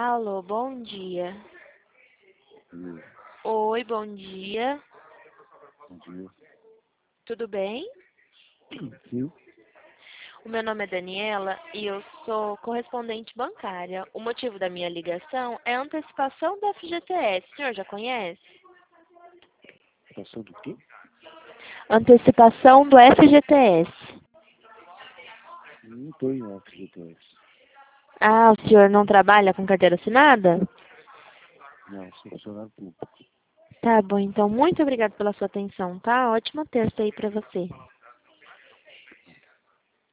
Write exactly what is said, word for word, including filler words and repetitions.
Alô, bom dia. Hum, Oi, bom dia. Bom dia. Tudo bem? Sim, O meu nome é Daniela e eu sou correspondente bancária. O motivo da minha ligação é a antecipação do F G T S. O senhor já conhece? passou do quê? Antecipação do F G T S. Não tenho F G T S. Ah, o senhor não trabalha com carteira assinada? Não, sou funcionário público. Tá bom, então muito obrigada pela sua atenção, tá? Ótima terça aí pra você.